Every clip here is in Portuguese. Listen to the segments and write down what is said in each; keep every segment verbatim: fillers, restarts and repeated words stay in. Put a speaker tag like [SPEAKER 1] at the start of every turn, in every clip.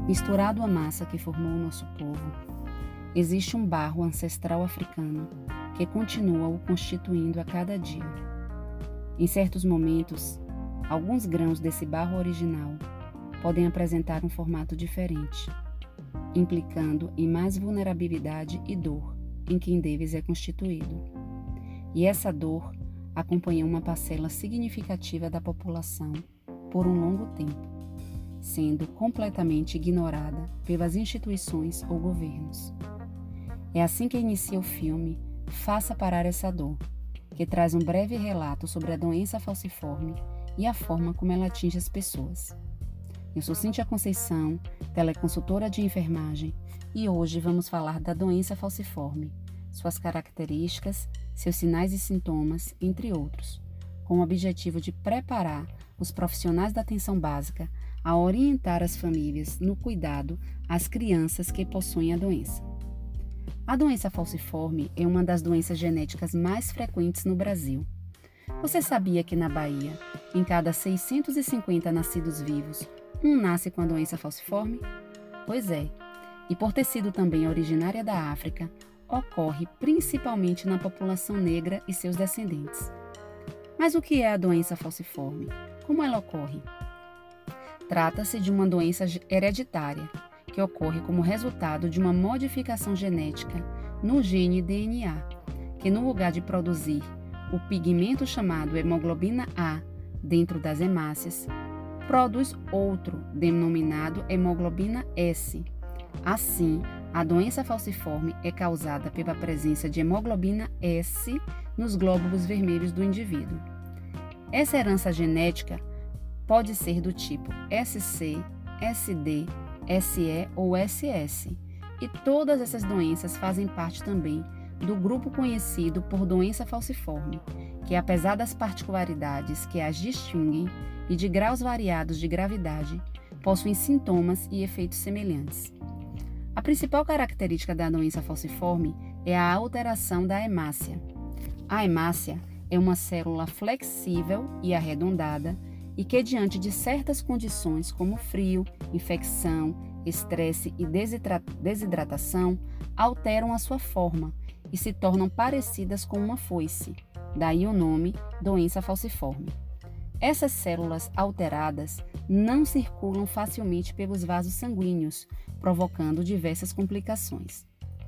[SPEAKER 1] Misturado à massa que formou o nosso povo, existe um barro ancestral africano que continua o constituindo a cada dia. Em certos momentos, alguns grãos desse barro original podem apresentar um formato diferente, implicando em mais vulnerabilidade e dor em quem deles é constituído. E essa dor acompanhou uma parcela significativa da população por um longo tempo, sendo completamente ignorada pelas instituições ou governos. É assim que inicia o filme Faça Parar Essa Dor, que traz um breve relato sobre a doença falciforme e a forma como ela atinge as pessoas. Eu sou Cíntia Conceição, teleconsultora de enfermagem, e hoje vamos falar da doença falciforme, suas características, seus sinais e sintomas, entre outros, com o objetivo de preparar os profissionais da atenção básica a orientar as famílias no cuidado às crianças que possuem a doença. A doença falciforme é uma das doenças genéticas mais frequentes no Brasil. Você sabia que na Bahia, em cada seiscentos e cinquenta nascidos vivos, um nasce com a doença falciforme? Pois é, e por ter sido também originária da África, ocorre principalmente na população negra e seus descendentes. Mas o que é a doença falciforme? Como ela ocorre? Trata-se de uma doença hereditária, que ocorre como resultado de uma modificação genética no gene D N A, que no lugar de produzir o pigmento chamado hemoglobina A dentro das hemácias, produz outro, denominado hemoglobina S. Assim, a doença falciforme é causada pela presença de hemoglobina S nos glóbulos vermelhos do indivíduo. Essa herança genética pode ser do tipo S C, S D, S E ou S S, e todas essas doenças fazem parte também do grupo conhecido por doença falciforme, que apesar das particularidades que as distinguem e de graus variados de gravidade, possuem sintomas e efeitos semelhantes. A principal característica da doença falciforme é a alteração da hemácia. A hemácia é uma célula flexível e arredondada e que, diante de certas condições como frio, infecção, estresse e desidratação, alteram a sua forma e se tornam parecidas com uma foice, daí o nome doença falciforme. Essas células alteradas não circulam facilmente pelos vasos sanguíneos, provocando diversas complicações.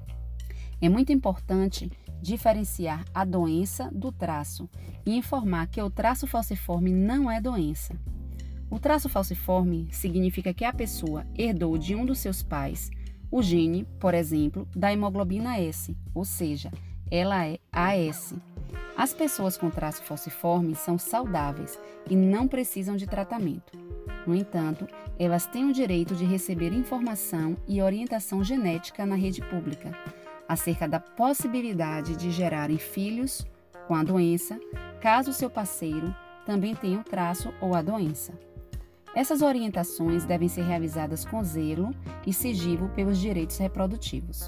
[SPEAKER 1] É muito importante diferenciar a doença do traço e informar que o traço falciforme não é doença. O traço falciforme significa que a pessoa herdou de um dos seus pais o gene, por exemplo, da hemoglobina S, ou seja, ela é A S. As pessoas com traço falciforme são saudáveis e não precisam de tratamento. No entanto, elas têm o direito de receber informação e orientação genética na rede pública acerca da possibilidade de gerarem filhos com a doença, caso seu parceiro também tenha o traço ou a doença. Essas orientações devem ser realizadas com zelo e sigilo pelos direitos reprodutivos.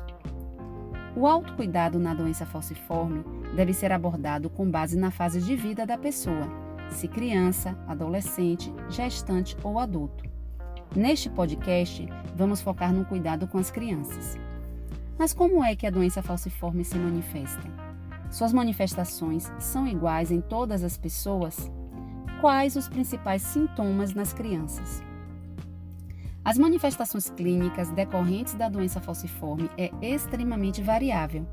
[SPEAKER 1] O autocuidado na doença falciforme deve ser abordado com base na fase de vida da pessoa, se criança, adolescente, gestante ou adulto. Neste podcast, vamos focar no cuidado com as crianças. Mas como é que a doença falciforme se manifesta? Suas manifestações são iguais em todas as pessoas? Quais os principais sintomas nas crianças? As manifestações clínicas decorrentes da doença falciforme é extremamente variável.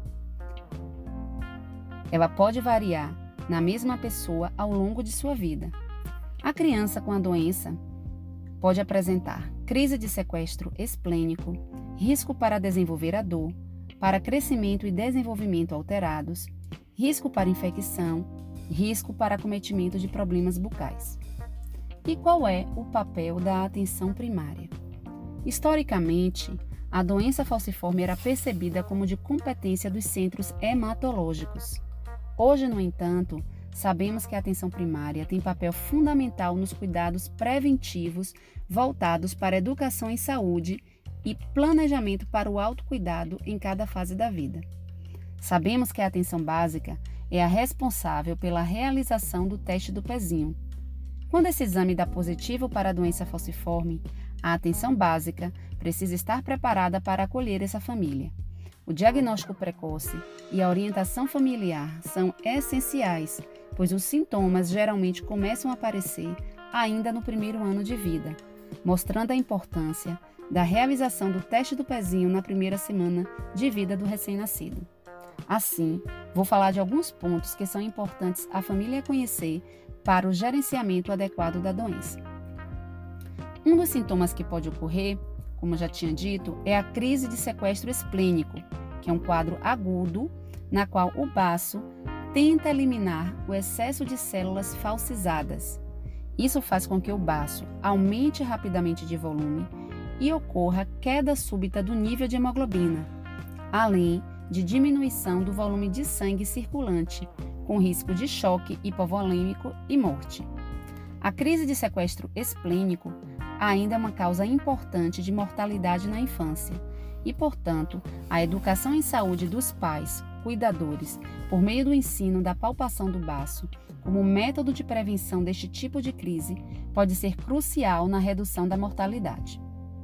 [SPEAKER 1] Ela pode variar na mesma pessoa ao longo de sua vida. A criança com a doença pode apresentar crise de sequestro esplênico, risco para desenvolver a dor, para crescimento e desenvolvimento alterados, risco para infecção, risco para acometimento de problemas bucais. E qual é o papel da atenção primária? Historicamente, a doença falciforme era percebida como de competência dos centros hematológicos. Hoje, no entanto, sabemos que a atenção primária tem papel fundamental nos cuidados preventivos voltados para a educação em saúde e planejamento para o autocuidado em cada fase da vida. Sabemos que a atenção básica é a responsável pela realização do teste do pezinho. Quando esse exame dá positivo para a doença falciforme, A atenção básica precisa estar preparada para acolher essa família. O diagnóstico precoce e a orientação familiar são essenciais, pois os sintomas geralmente começam a aparecer ainda no primeiro ano de vida, mostrando a importância da realização do teste do pezinho na primeira semana de vida do recém-nascido. Assim, vou falar de alguns pontos que são importantes a família conhecer para o gerenciamento adequado da doença. Um dos sintomas que pode ocorrer, como já tinha dito, é a crise de sequestro esplênico, que é um quadro agudo na qual o baço tenta eliminar o excesso de células falcizadas. Isso faz com que o baço aumente rapidamente de volume e ocorra queda súbita do nível de hemoglobina, além de diminuição do volume de sangue circulante, com risco de choque hipovolêmico e morte. A crise de sequestro esplênico ainda é uma causa importante de mortalidade na infância e, portanto, a educação em saúde dos pais, cuidadores, por meio do ensino da palpação do baço, como método de prevenção deste tipo de crise, pode ser crucial na redução da mortalidade.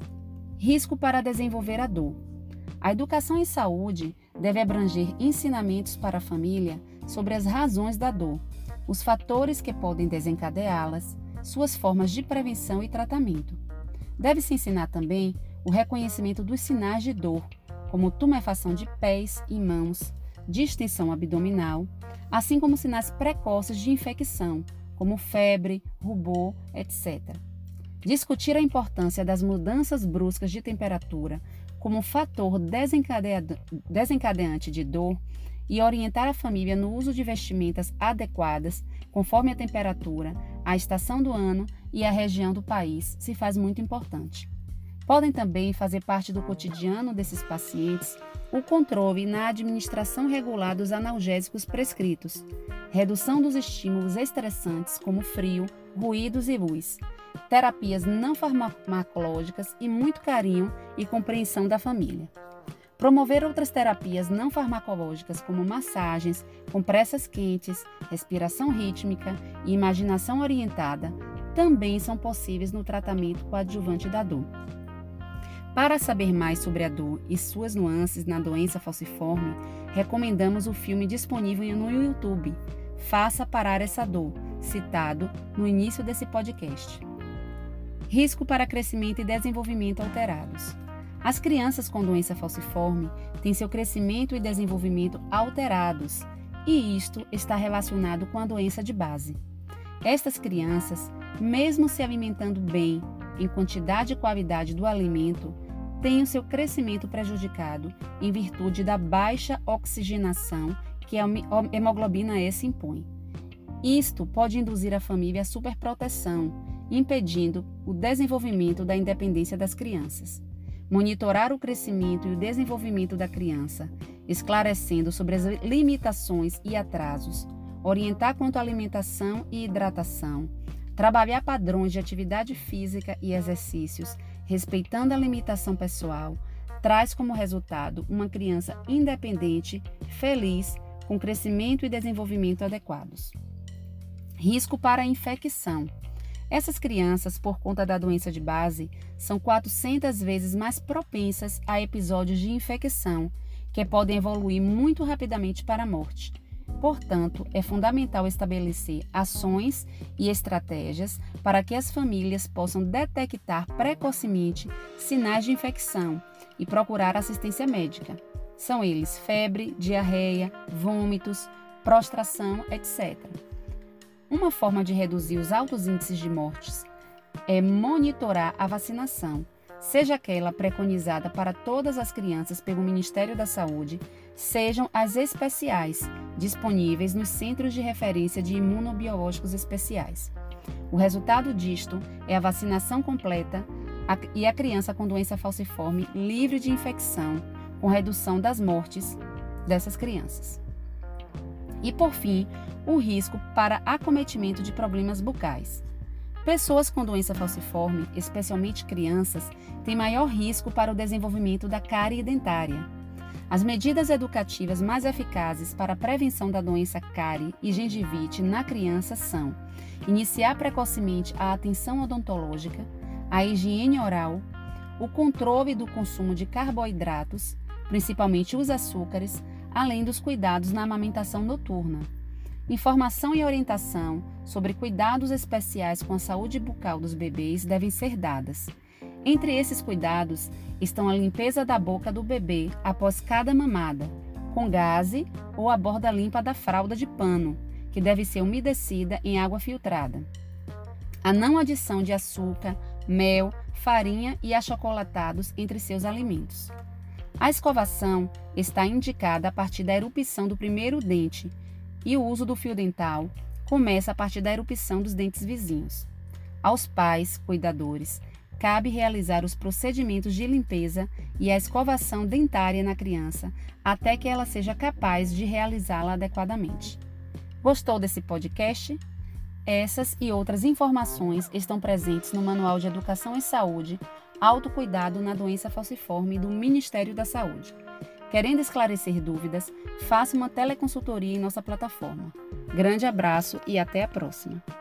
[SPEAKER 1] Risco para desenvolver a dor. A educação em saúde deve abranger ensinamentos para a família sobre as razões da dor, os fatores que podem desencadeá-las, suas formas de prevenção e tratamento. Deve-se ensinar também o reconhecimento dos sinais de dor, como tumefação de pés e mãos, distensão abdominal, assim como sinais precoces de infecção, como febre, rubor, etcétera. Discutir a importância das mudanças bruscas de temperatura como fator desencadeante de dor e orientar a família no uso de vestimentas adequadas conforme a temperatura, a estação do ano e a região do país se faz muito importante. Podem também fazer parte do cotidiano desses pacientes o controle na administração regular dos analgésicos prescritos, redução dos estímulos estressantes como frio, ruídos e luz, terapias não farmacológicas e muito carinho e compreensão da família. Promover outras terapias não farmacológicas como massagens, compressas quentes, respiração rítmica e imaginação orientada também são possíveis no tratamento coadjuvante da dor. Para saber mais sobre a dor e suas nuances na doença falciforme, recomendamos o filme disponível no YouTube, Faça Parar Essa Dor, citado no início desse podcast. Risco para crescimento e desenvolvimento alterados. As crianças com doença falciforme têm seu crescimento e desenvolvimento alterados, e isto está relacionado com a doença de base. Estas crianças, mesmo se alimentando bem, em quantidade e qualidade do alimento, têm o seu crescimento prejudicado em virtude da baixa oxigenação que a hemoglobina S impõe. Isto pode induzir a família à superproteção, impedindo o desenvolvimento da independência das crianças. Monitorar o crescimento e o desenvolvimento da criança, esclarecendo sobre as limitações e atrasos, orientar quanto à alimentação e hidratação, trabalhar padrões de atividade física e exercícios, respeitando a limitação pessoal, traz como resultado uma criança independente, feliz, com crescimento e desenvolvimento adequados. Risco para a infecção. Essas crianças, por conta da doença de base, são quatrocentas vezes mais propensas a episódios de infecção, que podem evoluir muito rapidamente para a morte. Portanto, é fundamental estabelecer ações e estratégias para que as famílias possam detectar precocemente sinais de infecção e procurar assistência médica. São eles febre, diarreia, vômitos, prostração, etcétera. Uma forma de reduzir os altos índices de mortes é monitorar a vacinação, seja aquela preconizada para todas as crianças pelo Ministério da Saúde, sejam as especiais, disponíveis nos Centros de Referência de Imunobiológicos Especiais. O resultado disto é a vacinação completa e a criança com doença falciforme livre de infecção, com redução das mortes dessas crianças. E, por fim, o risco para acometimento de problemas bucais. Pessoas com doença falciforme, especialmente crianças, têm maior risco para o desenvolvimento da cárie dentária. As medidas educativas mais eficazes para a prevenção da doença cárie e gengivite na criança são iniciar precocemente a atenção odontológica, a higiene oral, o controle do consumo de carboidratos, principalmente os açúcares, além dos cuidados na amamentação noturna. Informação e orientação sobre cuidados especiais com a saúde bucal dos bebês devem ser dadas. Entre esses cuidados estão a limpeza da boca do bebê após cada mamada, com gaze ou a borda limpa da fralda de pano, que deve ser umedecida em água filtrada. A não adição de açúcar, mel, farinha e achocolatados entre seus alimentos. A escovação está indicada a partir da erupção do primeiro dente e o uso do fio dental começa a partir da erupção dos dentes vizinhos. Aos pais, cuidadores, cabe realizar os procedimentos de limpeza e a escovação dentária na criança até que ela seja capaz de realizá-la adequadamente. Gostou desse podcast? Essas e outras informações estão presentes no Manual de Educação em Saúde, Autocuidado na Doença Falciforme do Ministério da Saúde. Querendo esclarecer dúvidas, faça uma teleconsultoria em nossa plataforma. Grande abraço e até a próxima!